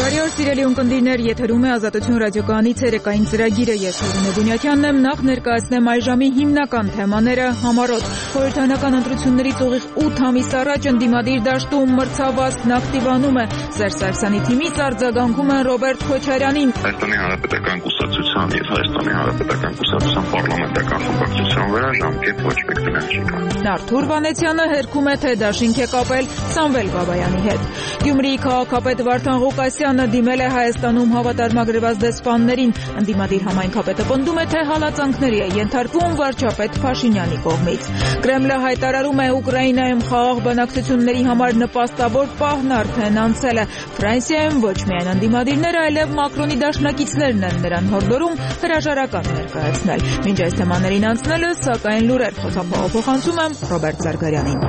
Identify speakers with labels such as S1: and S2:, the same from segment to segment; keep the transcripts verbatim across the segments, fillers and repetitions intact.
S1: Բարի օր սիրելի ունկնդիրներ, եթերում է Ազատություն ռադիոկայանի ցերեկային ծրագիրը, ես Հովինե Բունյակյանն եմ, նախ ներկայացնեմ այ ժամի հիմնական թեմաները համառոտ։ Խորհրդարանական ընտրություններից ուղիղ ութ ամիս առաջ ընդդիմադիր դաշտում մրցավազքն ակտիվանում է, Սերժ Սարգսյանի թիմից արձագանքում են Ռոբերտ Քոչարյանին։
S2: Հայաստանի Հանրապետական կուսակցության եւ Հայաստանի Հանրապետական կուսակցության պարլամենտական խմբակցության վրա ժամկետ ոչ մեկ դրանք չի կա։
S1: Արթուր Վանեցյանը հերքում է, թե դաշինք է կապել Սամվել Բաբայանի հետ։ Գյումրիի քաղաքապետ Վարդան Ղուկասյանը դիմել է Հայաստանում հավատարմագրված դեսպաններին։ Ընդդիմադիր համայնքապետը պնդում է, թե հալածանքների է ենթարկվում վարչապետ Փաշինյանի կողմից։ Կրեմլը հայտարարում է Ուկրաինայում խաղաղ բանակցությունների համար նպաստավոր պահն արդեն անցել է։ Ֆրանսիայում ոչ միայն ընդդիմադիրները, այլև Մակրոնի դաշնակիցներն են նրան հորդորում հրաժարական ներկայացնել։ Մինչ այս թեմաներին անցնելը, սակայն լուրեր խոսափողով փոխանցում եմ Ռոբերտ Զարգարյանին։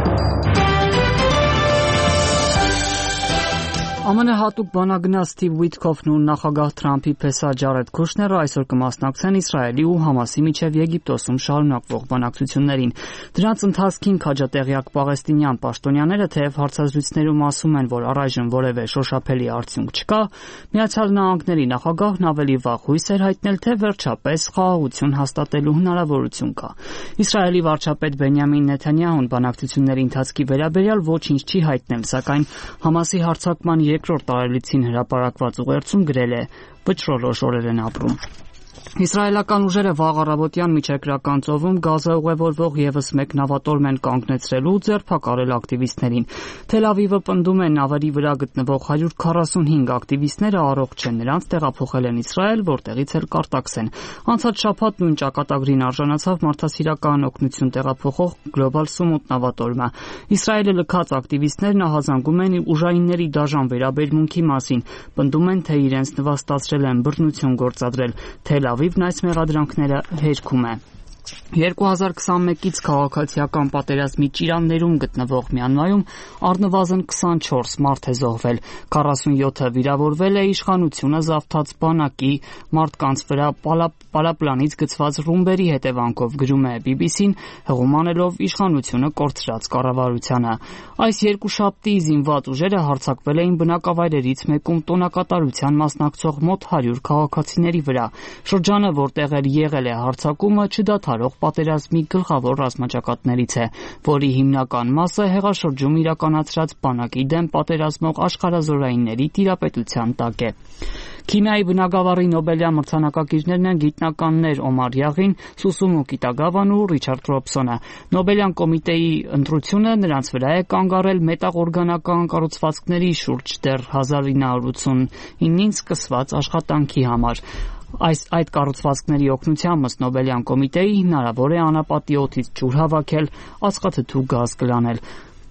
S3: Ամեն հատուկ բանագնաց Սթիվ Ուիթքոֆն ու նախագահ Թրամփի փեսա Ջարեդ Քուշները այսօր կմասնակցեն Իսրայելի ու Համասի միջև Եգիպտոսում շարունակվող բանակցություններին։ Դրանց ընթացքին քաջատեղյակ պաղեստինյան պաշտոնյաները թեև հարցազրույցներում ասում են, որ առայժմ որևէ շոշափելի արդյունք չկա, Միացյալ Նահանգների նախագահն ավելի վաղ հույս էր հայտնել, թե վերջապես խաղաղություն հաստատելու հնարավորություն կա։ Իսրայելի վարչապետ Բենյամին Նեթանյահուն բանակցությունների ընթացքի վերաբերյալ ոչինչ չի հայտնել, սակայն Համասի հարձակման երկրորդ տարելիցին հրապարակված ուղերձում գրել է. «Վճռորոշ օրեր են ապրում»։ Իսրայելական ուժերը վաղ առավոտյան Միջերկրական ծովում Գազա ուղևորվող եւս մեկ նավատորմ են կանգնեցրել ու ձերբակալել ակտիվիստներին։ Թել Ավիվը պնդում է նավերի վրա գտնվող հարյուր քառասունհինգ ակտիվիստները առողջ են, նրանց տեղափոխել են Իսրայել, որտեղից էլ կարտաքս են։ Անցած շաբաթ նույն ճակատագրին արժանացավ մարդասիրական օգնություն տեղափոխող Global Sumut նավատորմը։ Իսրայելը լքած ակտիվիստներն ահազանգում են ուժայինների դաժան վերաբերմունքի մասին, պնդում են, թե իրենց նվաստացրել են բռնություն գործադրել։ Թել Ավիվն այս մեղադրանքները հերքում է։ երկու հազար քսանմեկից քաղաքացիական պատերազմի ճիրաններում գտնվող Մյանմարում առնվազն քսանչորս մարդ է զոհվել, քառասունյոթը վիրավորվել է, իշխանությունը զավթած բանակի մարդկանց վրա պարապլանից գցված ռումբերի հետևանքով, գրում է բի բի սին, հղում անելով իշխանությունը կորցրած կառավարությանը։ Այս երկուշաբթի զինված ուժերը հարձակվել էին բնակավայրերից մեկում տոնակատարության մասնակցող մոտ հարյուր քաղաքացիների վրա։ Շրջանը, որտեղ էր եղել է հարձակումը, չդադարող պատերազմի գլխավոր ռազմաճակատներից է, որի հիմնական մասը հեղաշրջում իրականացրած բանակի դեմ պատերազմող աշխարհազորայինների տիրապետության տակ է։ Քիմիայի բնագավառի Նոբելյան մրցանակակիրներն են գիտնականներ Օմար Յաղին, Սուսումու Կիտագավան ու Ռիչարդ Ռոբսոնը։ Նոբելյան կոմիտեի ընտրությունը նրանց վրա է կանգ առել մետաղօրգանական կառուցվածքների շուրջ դեռ հազար ինը հարյուր ութսունինին սկսված աշխատանքի համար։ Այս այդ կառուցվածքների օգնությամբ ըստ Նոբելյան կոմիտեի հնարավոր է անապատի օդից ջուր հավաքել, ածխաթթու գազ կլանել։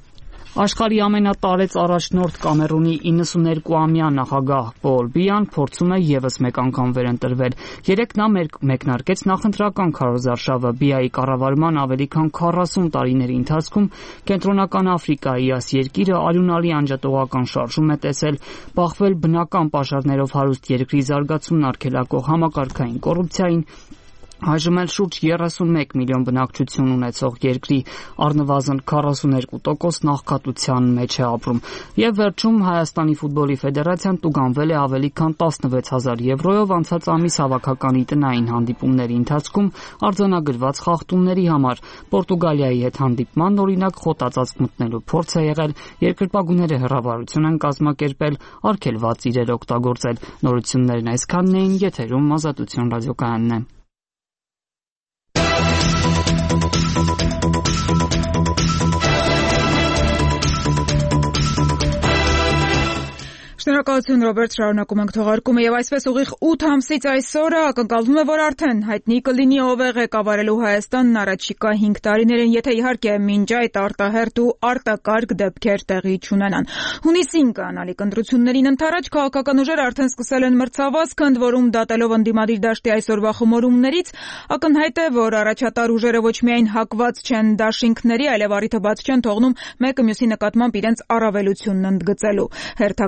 S3: Աշխարհի ամենատարեց առաջնորդ Կամերունի իննսուներկուամյա նախագահ Պոլ Բիան փորձում է եւս մեկ անգամ վերընտրվել։ Երեկ նա մեկնարկեց նախընտրական քարոզարշավը Բիայի կառավարման ավելի քան քառասուն տարիների ընթացքում Կենտրոնական Աֆրիկայի այս երկիրը արյունալի անջատողական շարժում է տեսել, բախվել բնական պաշարներով հարուստ երկրի զարգացումն արգելակող համակարգային կոռուպցիային, այժմ էլ շուրջ երեսունմեկ միլիոն բնակչություն ունեցող երկրի առնվազն քառասուներկու տոկոս նախկատության մեջ է ապրում։ Եվ վերջում Հայաստանի ֆուտբոլի ֆեդերացիան տուգանվել է ավելի քան տասնվեց հազար եվրոյով անցած ամիս հավաքականի տնային հանդիպումների ընթացքում արձանագրված խախտումների համար։ Պորտուգալիայի հետ հանդիպման օրինակ խոտածածկ մտնելու փորձ է եղել, երկրպագուները հրավառություն են կազմակերպել, արգելված իրեր օգտագործել։ Նորություններն այսքանն էին, եթերում Ազատություն ռադիոկայանն է։
S1: Շնորհակալություն Ռոբերտ, շարունակում ենք թողարկումը եւ այսպես ուղիղ ութ ամսից այսօրը ակնկալվում է, որ արդեն հայտնի կլինի ով է ղեկավարելու Հայաստանն առաջիկա հինգ տարիներին, եթե իհարկե մինչ այդ արտահերթ ու արտակարգ դեպքեր տեղի չունենան։ Հունիսին կանալիք ընտրություններին ընդառաջ քաղաքական ուժերը արդեն սկսել են մրցավազք, ընդ որում դատելով ընդդիմադիր դաշտի այսօրվա խմորումներից, ակնհայտ է, որ առաջատար ուժերը ոչ միայն հակված չեն դաշինքների, այլև առիթը բաց չեն թողնում մեկը մյուսի նկատմամբ իրենց առավելությունն ընդգծելու։ Հերթական ապա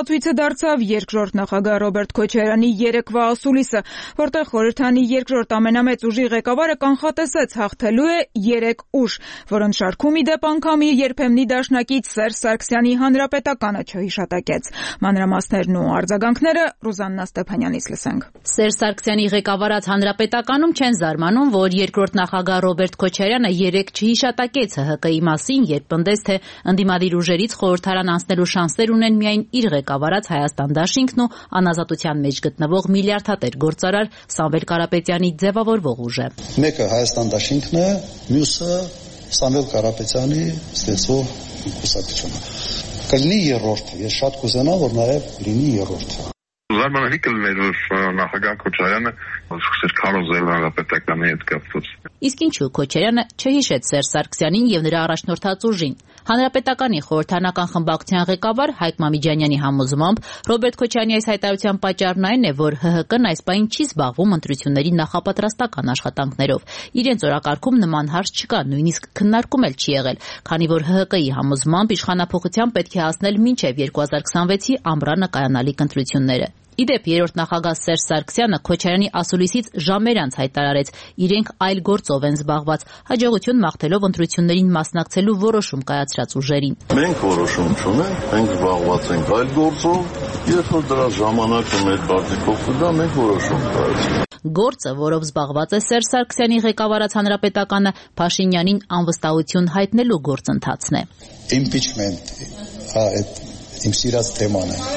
S1: Լուսացույցը դարձավ երկրորդ նախագահ Ռոբերտ Քոչարյանի երեկվա ասուլիսը, որտեղ խորհրդանի երկրորդ ամենամեծ ուժի ղեկավարը կանխատեսեց հաղթելու է երեք ուժ, որոնց շարքում ի դեպ անգամի երբեմնի դաշնակից Սերժ Սարգսյանի հանրապետականը չհիշատակեց։ Մանրամասներն ու արձագանքները Ռուզաննա Ստեփանյանից լսենք։
S4: Սերժ Սարգսյանի ղեկավարած հանրապետականում չեն զարմանում, որ երկրորդ նախագահ Ռոբերտ Քոչարյանը երեք չհիշատակեց ՀՀԿ-ի մասին, երբ պնդեց, թե ընդդիմադիր ուժերից խորհրդարան անցնելու շանսեր ունեն միայն իր ղեկավարած Հայաստան դաշինքն ու անազատության մեջ գտնվող միլիարդատեր գործարար Սամվել Կարապետյանի ձևավորվող ուժը։
S5: Մեկը Հայաստան դաշինքն է, մյուսը Սամվել Կարապետյանի ստեղծող կուսակցությունը։ Կլինի երրորդը, ես շատ կուզենամ, որ նաև լինի երրորդը։
S2: Զարմանալի կլիներ, որ նախագահ Քոչարյանը սկսեր քարոզել հանրապետականի հետ կապված։
S4: Իսկ ինչու Քոչարյանը չհիշեց Սերժ Սարգսյանին եւ նրա առաջնորդած ուժին։ Հանրապետականի խորհրդանական խմբակցության ղեկավար Հայկ Մամիջանյանի համոզմամբ Ռոբերտ Քոչարյանի այս հայտարարության պատճառն այն է, որ ՀՀԿ-ն այս պահին չի զբաղվում ընտրությունների նախապատրաստական աշխատանքներով։ Իրենց օրակարգում նման հարց չկա, նույնիսկ քննարկում էլ չի եղել, քանի որ ՀՀԿ-ի համոզմամբ իշխանափոխության պետք է հասնել մինչև երկու հազար քսանվեցի ամռանը կայանալիք ընտրությունները։ Իդեպ երրորդ նախագահ Սերժ Սարգսյանը Քոչարյանի ասուլիսից ժամեր անց հայտարարեց, իրենք այլ գործով են զբաղված, հաջողություն մաղթելով ընտրություններին մասնակցելու որոշում կայացրած ուժերին։
S6: Մենք որոշում չունենք, մենք զբաղված ենք այլ գործով, երբ որ դրա ժամանակը մեր բարձիկով կգա, մենք որոշում կայացնենք։
S4: Գործը, որով զբաղված է Սերժ Սարգսյանի ղեկավարած հանրապետականը, Փաշինյանին անվստահություն հայտնելու գործընթացն է։
S5: Impeachment, այդ իմ սիրած թեման է։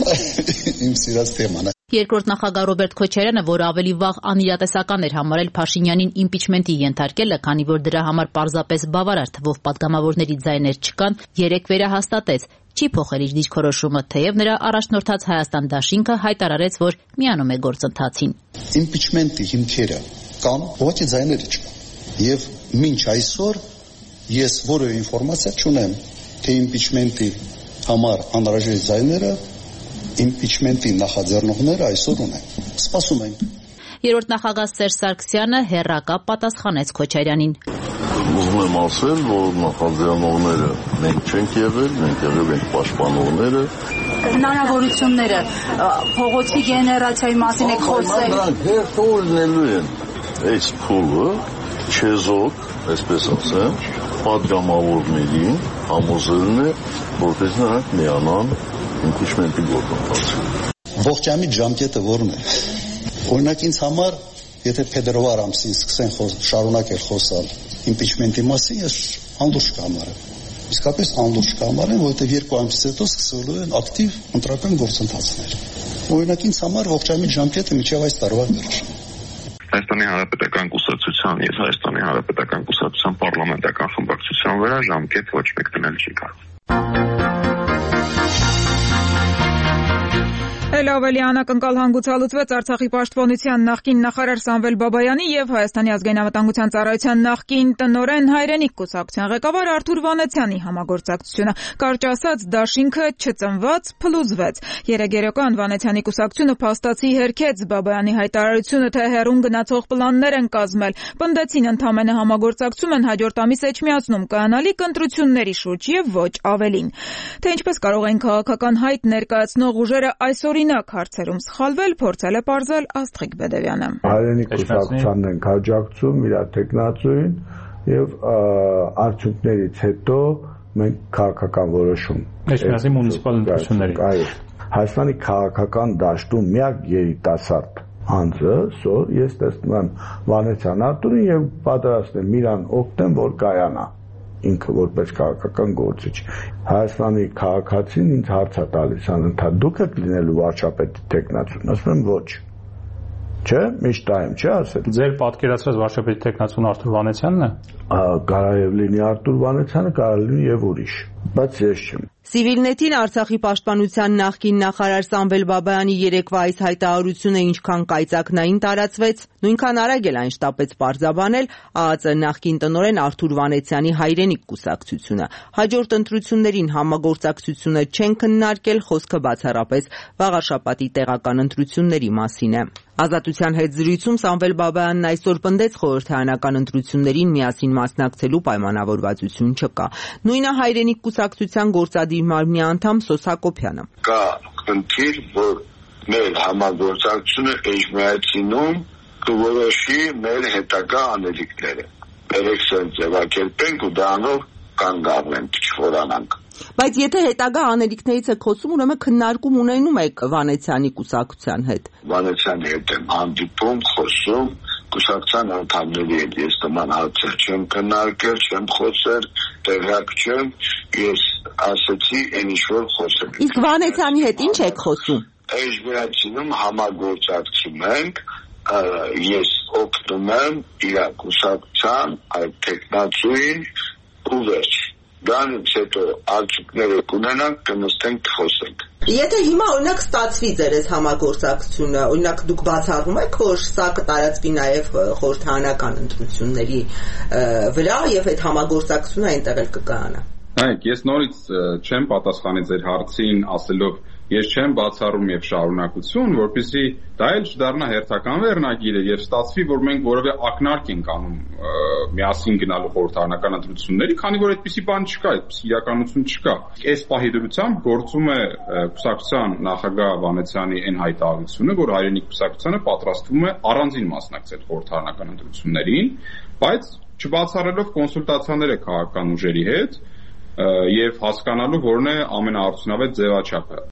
S5: Իմ սիրած թեման է։
S4: Երկրորդ նախագահ Ռոբերտ Քոչարյանը, որը ավելի վաղ անիրատեսական էր համարել Փաշինյանին իմպիչմենտի ենթարկելը, քանի որ դրա համար պարզապես բավարար թվով պատգամավորների ձայներ չկան, երեկ վերահաստատեց, չի փոխել իր դիրքորոշումը, թեև նրա առաջնորդած Հայաստան դաշինքը հայտարարեց, որ միանում է գործընթացին։
S5: Իմպիչմենտի հիմքերը կան, ուղղակի ձայները չկան։ Եվ մինչ այսօր ես որևէ ինֆորմացիա չունեմ, թե իմպիչմենտի համար անհրաժեշտ ձայները իմպիչմենտի նախաձեռնողները այսօր ունեն։ Սպասում ենք։
S4: Երրորդ նախագահ Սերժ Սարգսյանը հեռակապ պատասխանեց Քոչարյանին։
S6: Ուզում եմ ասել, որ նախաձեռնողները մենք չենք եղել, մենք եղել ենք պաշտպանողները։
S7: Հնարավորությունները փողոցի գեներացիայի մասին եք խոսել։
S6: Նրանք հերթով լինելու են այս փուլը չեզոք, այսպես ասեմ, պատգամավորներին համոզելն է, որպես նրանք միանան իմպիչմենտի գործընթացին։
S5: Ողջամիտ ժամկետը որն է։ Օրինակ ինձ համար, եթե փետրվար ամսին սկսեն շարունակել խոսալ իմպիչմենտի մասին, ես անդուրջ կհամարեմ։ Իսկապես անդուրջ կհամարեմ, որովհետև երկու ամսից հետո սկսելու են ակտիվ ընտրական գործընթացներ։ Օրինակ ինձ համար ողջամիտ ժամկետը մինչև այս տարվա վերջն է։
S2: Հայաստանի Հանրապետական կուսակցության եւ Հայաստանի Հանրապետական կուսակցության պարլամենտական խմբակցության վրա ժամկետ ոչ մեկ դնել չի կարող։
S1: Էլ ավելի անակնկալ հանգուցալուծվեց Արցախի պաշտպանության նախկին նախարար Սամվել Բաբայանի եւ Հայաստանի ազգային անվտանգության ծառայության նախկին տնօրեն Հայրենիք կուսակցության ղեկավար Արթուր Վանեցյանի համագործակցությունը։ Կարճ ասած, դաշինքը չծնված, փլուզվեց։ Երեգերական Վանեցյանի կուսակցությունը փաստացի հերքեց Բաբայանի հայտարարությունը, թե հերուն գնացող պլաններ են կազմել։ Պնդեցին, ընդամենը համագործակցում են հաջորդ ամիս Էջմիածնում կայանալիք ընտրությունների շուրջ եւ ոչ ավելին։ Թե ինչպես կարող են քաղաքական հայտ ներկայացնող ուժերը այսօր հարցերում սխալվել, փորձել է պարզել Աստղիկ Բեդևյանը։
S8: Հայրենիք կուսակցությանն են հաջակցում իր տեխնացուին եւ արդյունքներից հետո մենք քաղաքական որոշում։
S9: Էջմիածնի մունիցիպալ ընտրությունների։
S8: Այո։ Հայաստանի քաղաքական դաշտում միակ երիտասարդ անձը, սոր ես տեսնում եմ Վանեցյան Արտուրին եւ պատրաստ եմ իրան օգնեմ, որ կայանա ինքը որպես քաղաքական գործիչ։ Հայաստանի քաղաքացին ինձ հարց է տալիս անընդհատ դուք եք լինելու վարչապետի տեխնացուն, ասում եմ ոչ։ Չէ, միշտ այմ չէ ասել։
S9: Ձեր պատկերացրած վարչապետի տեխնացուն Արթուր Վանեցյանն է։
S8: Կարող լինի Արթուր Վանեցյանը, կարող լինի եւ ուրիշ, բայց ես չեմ։
S10: Civilnet-ին Արցախի պաշտպանության նախկին նախարար Սամվել Բաբայանի երեկվա այս հայտարարությունը ինչքան կայծակնային տարածվեց, նույնքան արագ էլ այն շտապեց պարզաբանել ԱԱԾ նախկին տնօրեն Արթուր Վանեցյանի Հայրենիք կուսակցությունը։ Հաջորդ ընտրություններին համագործակցությունը չեն քննարկել, խոսքը բացառապես վաղաշաբաթի տեղական ընտրությունների մասին է։ Ազատության հետ զրույցում Սամվել Բաբայանն այսօր պնդեց խորհրդարանական ընտրություններին միասին մասնակցելու պայմանավորվածություն չկա։ Նույնը Հայրենիք կուսակցության գործադիր մարմնի անդամ Սոս Հակոբյանը։
S6: Կա
S2: խնդիր, որ մեր համագործակցությունը էջմիածինում կորոշի մեր հետագա անելիքները։ Երեք սենց ձևակերպենք ու դրանով կանգ առնենք, չխորանանք։
S10: Բայց եթե հետագա անելիքներից եք խոսում, ուրեմն քննարկում ունենում եք Վանեցյանի կուսակցության հետ։
S2: Վանեցյանի հետ եմ հանդիպում, խոսում, կուսակցության անդամների հետ ես նման հարցեր չեմ քննարկել, չեմ խոսել, տեղյակ չեմ, ես ասեցի այն ինչ որ խոսել։
S10: Իսկ Վանեցյանի հետ ինչ եք խոսում։
S2: Էջմիածինում համագործակցում ենք, ես օգնում եմ իր կուսակցության այդ տեխնացուին ու վերջ։ Դրանից հետո արդյունքները կունենանք, կնստենք կխոսենք։
S10: Եթե հիմա օրինակ ստացվի ձեր այս համագործակցությունը, օրինակ դուք բացառում եք, որ սա կտարածվի նաև խորհրդարանական ընտրությունների վրա եւ այդ համագործակցությունը այնտեղ էլ կկայանա։
S11: Նայեք, ես նորից չեմ պատասխանի ձեր հարցին ասելով ես չեմ բացառում եւ շարունակություն, որպեսզի դա էլ չդառնա հերթական վերնագիրը եւ ստացվի, որ մենք որևէ ակնարկ ենք անում միասին գնալու խորհրդարանական ընտրությունների, քանի որ այդպիսի բան չկա, այդպիսի իրականություն չկա։ Այս պահի դրությամբ գործում է կուսակցության նախագահ Վանեցյանի այն հայտարարությունը, որ հայրենիք կուսակցությունը պատրաստվում է առանձին մասնակցել խորհրդարանական ընտրություններին, բայց չբացառելով կոնսուլտացիաները քաղաքական ուժերի հետ եւ հասկանալու որն է ամենաարդյունավետ ձևաչափը։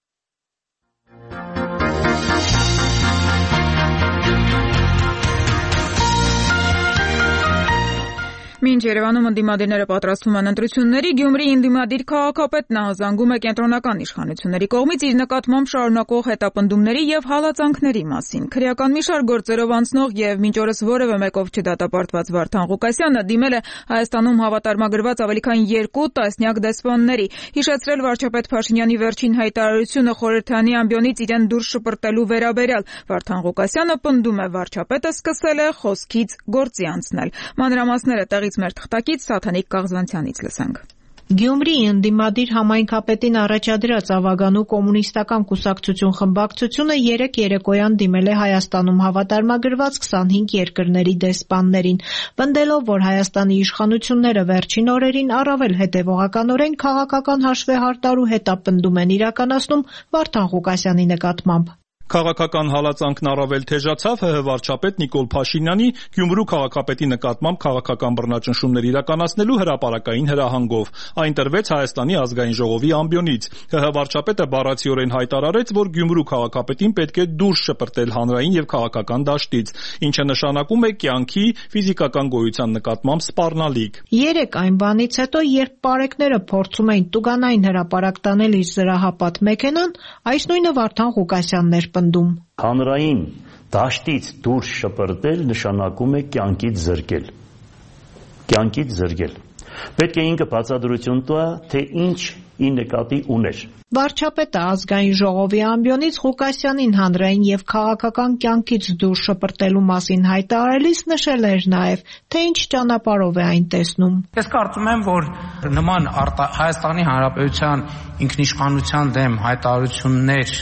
S1: Մինչ Երևանում ընդդիմադիրները պատրաստվում են ընտրությունների, Գյումրիի ընդդիմադիր քաղաքապետն ահազանգում է կենտրոնական իշխանությունների կողմից իր նկատմամբ շարունակվող հետապնդումների եւ հալածանքների մասին։ Քրեական մի շարք գործերով անցնող եւ մինչ օրս որևէ մեկով չդատապարտված Վարդան Ղուկասյանը դիմել է Հայաստանում հավատարմագրված ավելի քան երկու տասնյակ դեսպանների, հիշեցրել վարչապետ Փաշինյանի վերջին հայտարարությունը խորհրդարանի ամբիոնից իրեն դուրս շպրտելու վերաբերյալ։ Վարդան Ղուկասյանը պնդում է, վարչապետը սկսել է խոսքից գործի անցնել։ Մանրամասները տեղի մեր թղթակից Սաթանիկ Կաղզանցյանից լսենք։
S12: Գյումրիի ընդդիմադիր համայնքապետին առաջադրած Ավագանու կոմունիստական կուսակցություն խմբակցությունը երեկ երեկոյան դիմել է Հայաստանում հավատարմագրված քսանհինգ երկրների դեսպաններին, պնդելով, որ Հայաստանի իշխանությունները վերջին օրերին առավել հետևողականորեն քաղաքական հաշվեհարդար ու հետապնդում են իրականացնում Վարդան Ղուկասյանի նկատմամբ։
S13: Քաղաքական հալածանքն առավել թեժացավ ՀՀ վարչապետ Նիկոլ Փաշինյանի Գյումրու քաղաքապետի նկատմամբ քաղաքական բռնաճնշումներ իրականացնելու հրապարակային հրահանգով։ Այն տրվեց Հայաստանի ազգային ժողովի ամբիոնից։ ՀՀ վարչապետը բառացիորեն հայտարարեց, որ Գյումրու քաղաքապետին պետք է դուրս շպրտել հանրային եւ քաղաքական դաշտից, ինչը նշանակում է կյանքի ֆիզիկական գոյության նկատմամբ սպառնալիք։
S12: Երեք այն բանից հետո, երբ պարեկները փորձում էին տուգանային հրապարակ տանել իր զրահապատ մեքենան, այս նույնը Վարդան Ղուկասյանն էր պնդում։
S14: Հանրային դաշտից դուրս շպրտել նշանակում է կյանքից զրկել։ Կյանքից զրկել։ Պետք է ինքը բացատրություն տա, թե ինչ ի նկատի ուներ։
S12: Վարչապետը ազգային ժողովի ամբիոնից Ղուկասյանին հանրային եւ քաղաքական կյանքից դուրս շպրտելու մասին հայտարարելիս նշել էր նաեւ, թե ինչ ճանապարհով է այն տեսնում։
S15: Ես կարծում եմ, որ նման Հայաստանի Հանրապետության ինքնիշխանության դեմ հայտարարություններ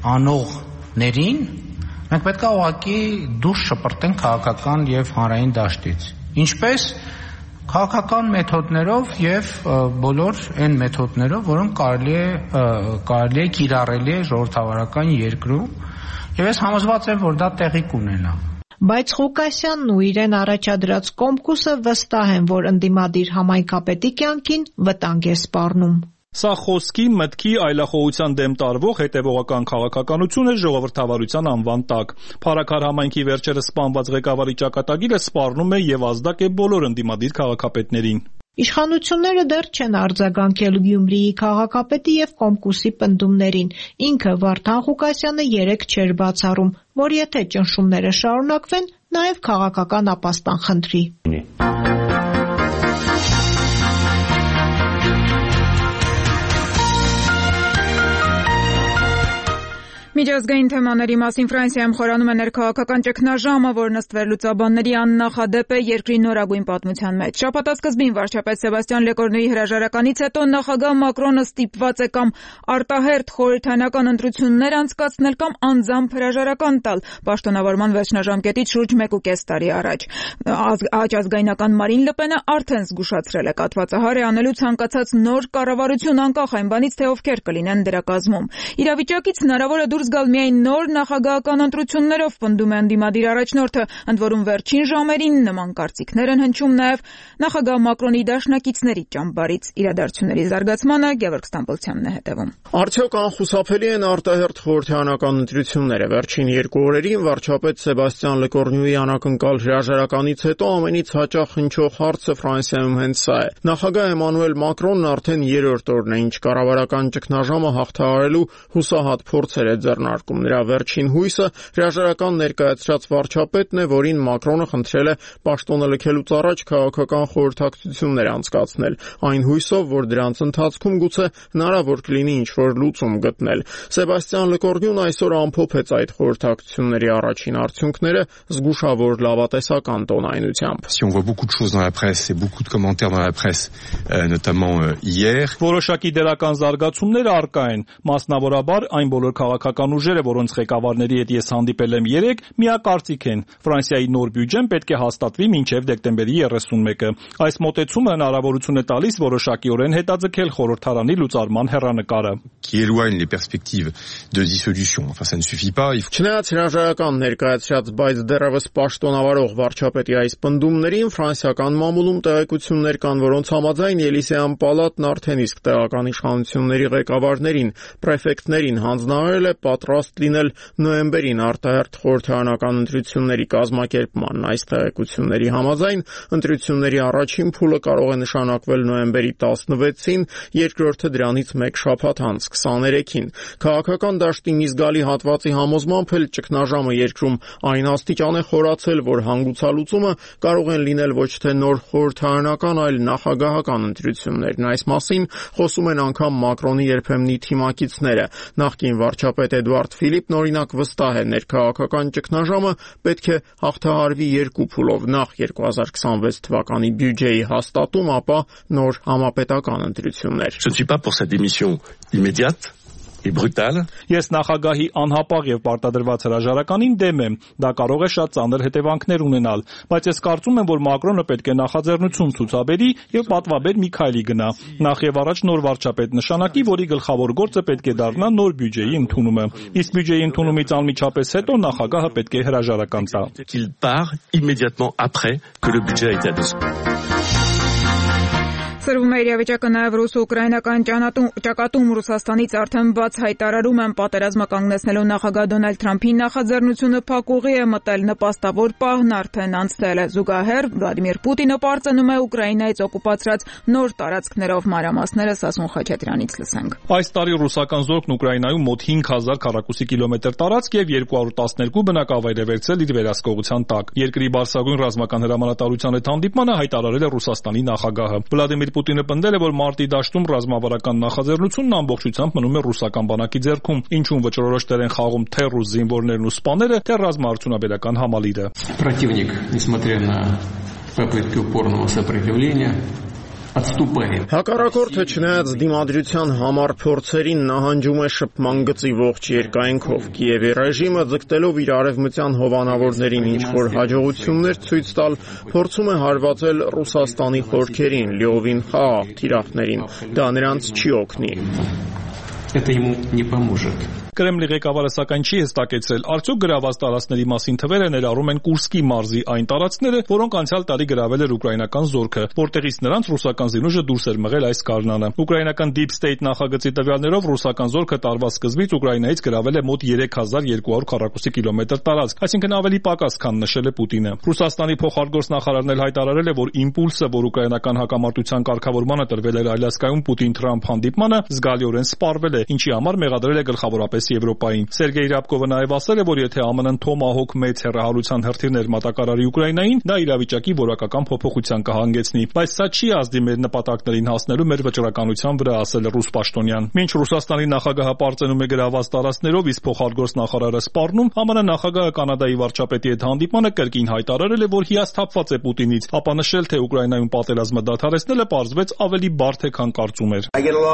S15: անողներին մենք պետք է ուղղակի դուրս շպրտենք քաղաքական եւ հանրային դաշտից։ Ինչպես քաղաքական մեթոդներով եւ բոլոր այն մեթոդներով, որոնք կարելի է կարելի է կիրառելի է ժողովրդավարական երկրում, եւ ես համոզված եմ, որ դա տեղի կունենա։
S12: Բայց Ղուկասյանն ու իրեն առաջադրած Կոմկուսը վստահ են, որ ընդդիմադիր համայնքապետի կյանքին վտանգ է սպառնում։
S13: Սա խոսքի, մտքի, այլախոհության դեմ տարվող հետևողական քաղաքականություն է ժողովրդավարության անվան տակ։ Փարաքար համայնքի վերջերս սպանված ղեկավարի ճակատագիրը սպառնում է եւ ազդակ է բոլոր ընդդիմադիր քաղաքապետներին։
S12: Իշխանությունները դեռ չեն արձագանքել Գյումրիի քաղաքապետի եւ Կոմկուսի պնդումներին։ Ինքը Վարդան Ղուկասյանը երեկ չէր բացառում, որ եթե ճնշումները շարունակվեն, նաեւ քաղաքական ապաստան խնդրի։
S1: Միջազգային թեմաների մասին Ֆրանսիայում խորանում է ներքաղաքական ճգնաժամը, որն ըստ վերլուծաբանների աննախադեպ է երկրի նորագույն պատմության մեջ։ Շաբաթասկզբին վարչապետ Սեբաստիան Լեկորնուի հրաժարականից հետո նախագահ Մակրոնը ստիպված է կամ արտահերթ խորհրդարանական ընտրություններ անցկացնել կամ անձամբ հրաժարական տալ պաշտոնավարման վերջնաժամկետից շուրջ մեկուկես տարի առաջ։ Աճազգայնական Մարին Լպենը արդեն զգուշացրել է կաթվածահար է անելու ցանկացած նոր կառավարություն անկախ այն բանից, թե ովքեր կլինեն դրա կազմում։ Իրավիճակից հնարավոր է դուրս գալ միայն նոր նախագահական ընտրություններով, պնդում է ընդդիմադիր առաջնորդը, ընդ որում վերջին ժամերին նման կարծիքներ են հնչում նաև նախագահ Մակրոնի դաշնակիցների ճամբարից։ Իրադարձությունների զարգացմանը Գևորգ Ստամբոլցյանն է հետևում։
S16: Արդյոք անխուսափելի են արտահերթ խորհրդարանական ընտրությունները։ Վերջին երկու օրերին վարչապետ Սեբաստիան Լեկորնյուի անակնկալ հրաժարականից հետո ամենից հաճախ հնչող հարցը Ֆրանսիայում հենց սա է։ Նախագահ Էմանուել Մակրոնն արդեն երրորդ օրն է, ինչ կառավարական ճգնաժամը հաղթահարելու հուսահատ փորձեր է ձեռնարկում։ Նրա վերջին հույսը հրաժարական ներկայացրած վարչապետն է, որին Մակրոնը խնդրել է պաշտոնը լքելուց առաջ քաղաքական խորհրդակցություններ անցկացնել, այն հույսով, որ դրանց ընթացքում գուցե հնարավոր կլինի ինչ-որ լուծում գտնել։ Սեբաստիան Լեկորնյուն այսօր ամփոփեց այդ խորհրդակցությունների առաջին արդյունքները զգուշավոր լավատեսական տոնայնությամբ։
S17: Si on voit beaucoup de choses dans la presse et beaucoup de commentaires dans la presse, euh, notamment euh, hier.
S13: Որոշակի դերական զարգացումներ առկա են, մասնավորաբար այն բոլոր քաղաքական ուժերը, որոնց ղեկավարների հետ ես հանդիպել եմ երեկ, միակարծիք են։ Ֆրանսիայի նոր բյուջեն պետք է հաստատվի մինչև դեկտեմբերի երեսունմեկը։ Այս մոտեցումը հնարավորություն է տալիս որոշակիորեն հետաձգել խորհրդարանի լուծարման հեռանկարը։
S17: Qui éloigne les perspectives de dissolution. Enfin, ça ne suffit pas.
S16: Չնայած հրաժարական ներկայացրած, բայց դեռևս պաշտոնավարող վարչապետի այս պնդումներին ֆրանսիական մամուլում տեղեկություններ կան, որոնց համաձայն Ելիսեյան պալատն արդեն իսկ տեղական իշխանությունների ղեկավարներին, պրեֆեկտներին հանձնարարել է պատրաստ լինել նոյեմբերին արտահերթ խորհրդարանական ընտրությունների կազմակերպման։ Այս տեղեկությունների համաձայն ընտրությունների առաջին փուլը կարող է նշանակվել նոյեմբերի տասնվեցին, երկրորդը դրանից մեկ շաբաթ անց քսաներեքին։ Քաղաքական դաշտի մի զգալի հատվածի համոզմամբ էլ ճգնաժամը երկրում այն աստիճան է խորացել, որ հանգուցալուծումը կարող են լինել ոչ թե նոր խորհրդարանական, այլ նախագահական ընտրություններն։ Այս մասին խոսում են անգամ Մակրոնի երբեմնի թիմակիցները։ Նախկին վարչապետ Էդուարդ Ֆիլիպն օրինակ վստահ է, ներքաղաքական ճգնաժամը պետք է հաղթահարվի երկու փուլով՝ նախ երկու հազար քսանվեց թվականի բյուջեի հաստատում, ապա նոր համապետական ընտրություններ։
S17: Je ne suis pas pour cette démission immédiate.
S13: Ես նախագահի անհապաղ եւ պարտադրված հրաժարականին դեմ եմ։ Դա կարող է շատ ծանր հետևանքներ ունենալ, բայց ես կարծում եմ, որ Մակրոնը պետք է նախաձեռնություն ցուցաբերի եւ պատվաբեր մի քայլի գնա։ Նախ եւ առաջ նոր վարչապետ նշանակի, որի գլխավոր գործը պետք է դառնա նոր բյուջեի ընդունումը։ Իսկ բյուջեի ընդունումից անմիջապես հետո նախագահը պետք է հրաժարական տա։
S17: Qu'il part immédiatement après que le budget a été adopté.
S1: Սրվում է իրավիճակը նաև ռուս-ուկրաինական ճակատում Ռուսաստանից արդեն բաց հայտարարում են պատերազմը կանգնեցնելու նախագահ Դոնալդ Թրամփի նախաձեռնությունը փակուղի է մտել, նպաստավոր պահն արդեն անցել է։ Զուգահեռ Վլադիմիր Պուտինը պարծենում է Ուկրաինայից օկուպացրած նոր տարածքներով մանրամասները Սասուն Խաչատրյանից լսենք։
S13: Այս տարի ռուսական զորքն Ուկրաինայում մոտ հինգ հազար քառակուսի կիլոմետր տարածք եւ երկու հարյուր տասներկու բնակավայր է վերցրել իր վերահսկողության տակ։ Երկրի բարձրագույն ռազմական հրամանատարության հետ հանդիպմանը հայտարարել է Ռուսաստանի նախագահը։ Վլադիմիր Պուտինը պնդել է, որ մարտի դաշտում ռազմավարական նախաձեռնությունն ամբողջությամբ մնում է ռուսական բանակի ձեռքում, ինչում վճռորոշ դեր են խաղում թե ռուս զինվորներն ու սպաները, թե ռազմաարդյունաբերական համալիրը։
S18: Противник, несмотря на попытки упорного сопротивления,
S16: Հակառակորդը չնայած դիմադրության համառ փորձերին նահանջում է շփման գծի ողջ երկայնքով։ Կիևի ռեժիմը ձգտելով իր արևմտյան հովանավորներին ինչ-որ հաջողություններ ցույց տալ, փորձում է հարվածել Ռուսաստանի խորքերին, լիովին խաղաղ թիրախներին։ Դա նրանց չի օգնի։
S18: Это ему не поможет.
S13: Կրեմլի ղեկավարը սակայն չի հստակեցրել, արդյոք գրաված տարածքների մասին թվերը ներառում են Կուրսկի մարզի այն տարածքները, որոնք անցյալ տարի գրավել էր ուկրաինական զորքը, որտեղից նրանց ռուսական զինուժը դուրս էր մղել այս գարնանը։ Ուկրաինական Deep State նախագծի տվյալներով ռուսական զորքը տարվա սկզբից Ուկրաինայից գրավել է մոտ երեք հազար երկու հարյուր քառակուսի կիլոմետր տարածք, այսինքն ավելի պակաս, քան նշել է Պուտինը։ Ռուսաստանի փոխարգործնախարարն էլ հայտարարել է, որ իմպուլսը, որ ուկրաինական հակամարտության կարգավորմանը տրվել էր Ալյասկայում Պուտին-Թրամփ հանդիպմանը, զգալիորեն սպառվել է, ինչի համար մեղադրել է գլխավորապես հատկապես Եվրոպային։ Սերգեյ Ռябկովը նաև ասել է, որ եթե ԱՄՆ-ն Թոմահոք մեծ հեռահարության հրթիռներ մատակարարի Ուկրաինային, դա իրավիճակի որակական փոփոխության կհանգեցնի, բայց սա չի ազդի մեր նպատակներին հասնելու մեր վճռականության վրա, ասել է ռուս պաշտոնյան։ Մինչ Ռուսաստանի նախագահը պարծենում է գրաված տարածքներով, իսկ փոխարգործ նախարարը սպառնում, ԱՄՆ նախագահը Կանադայի վարչապետի հետ հանդիպմանը կրկին հայտարարել է, որ հիասթափված է Պուտինից, ապա նշել, թե Ուկրաինայում պատերազմը դադարեցնելը պարզվեց ավելի բարդ է, քան կարծում էր։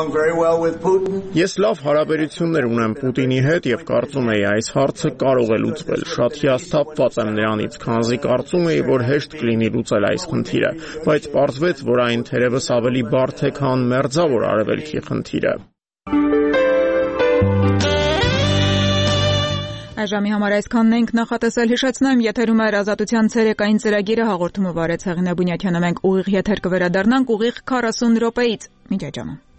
S16: Ես լավ հարաբերություններ ունեմ Պուտինի հետ եւ կարծում եի այս հարցը կարող է լուծվել։ Շատ հիասթափված եմ նրանից, քանզի կարծում եի, որ հեշտ կլինի լուծել այս խնդիրը, բայց պարզվեց, որ այն թերևս ավելի բարդ է, քան մերձավոր արևելքի խնդիրը։
S1: Այժմի համար այսքանն ենք նախատեսել, հիշեցնեմ, եթերում է Ազատության ցերեկային ծրագիրը, հաղորդումը վարեց Հեղինե Բունյաթյանը, մենք ուղիղ եթեր կվերադառնանք ուղիղ քառասուն րոպեից։ Մինչ այդ ժամը։